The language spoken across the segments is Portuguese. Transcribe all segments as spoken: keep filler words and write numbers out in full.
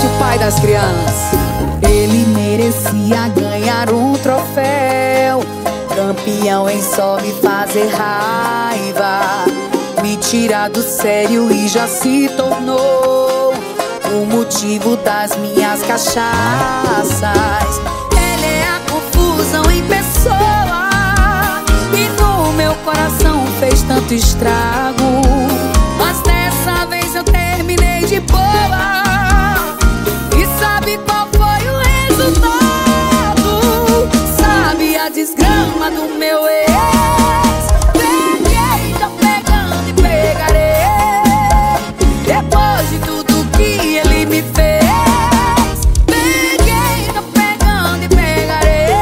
Márcio, pai das crianças. Ele merecia ganhar um troféu, campeão em só me fazer raiva, me tirar do sério e já se tornou o motivo das minhas cachaças. Ele é a confusão em pessoa e no meu coração fez tanto estrago, mas dessa vez eu terminei de boa. E sabe qual foi o resultado? Sabe a desgrama do meu ex? Peguei, tô pegando e pegarei. Depois de tudo que ele me fez, peguei, tô pegando e pegarei.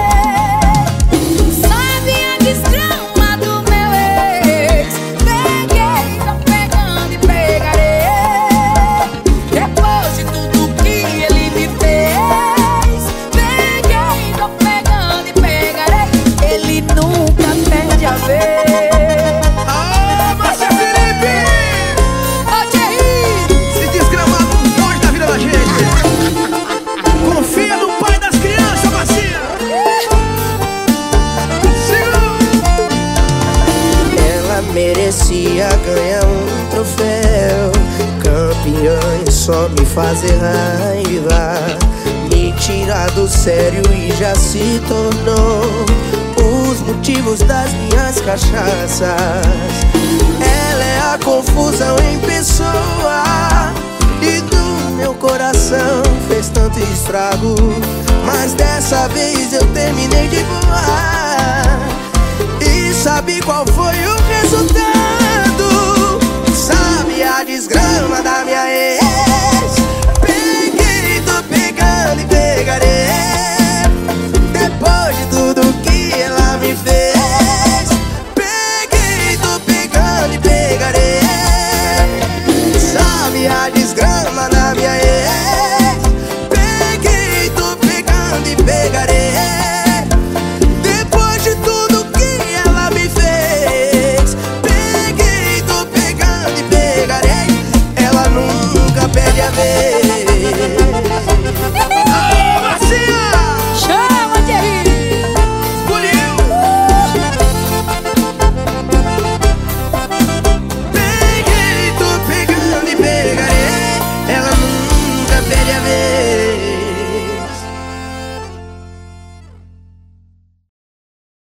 Sabe a desgrama do meu ex? Peguei, tô pegando e pegarei. Depois de tudo que ele me fez, peguei, tô pegando e pegarei. Ele nunca perde a vez. Alô, Márcio Felipe! Ô, Thierry! Se desgramar não foge da vida da gente. Confia no pai das crianças, Marcinha. Ela merecia ganhar um troféu, campeã em só me fazer raiva, me tirar do sério e já se tornou os motivos das minhas cachaças. Ela é a confusão em pessoa e do meu coração fez tanto estrago, mas dessa vez eu terminei de voar. E sabe qual foi o resultado? Sabe a desgraça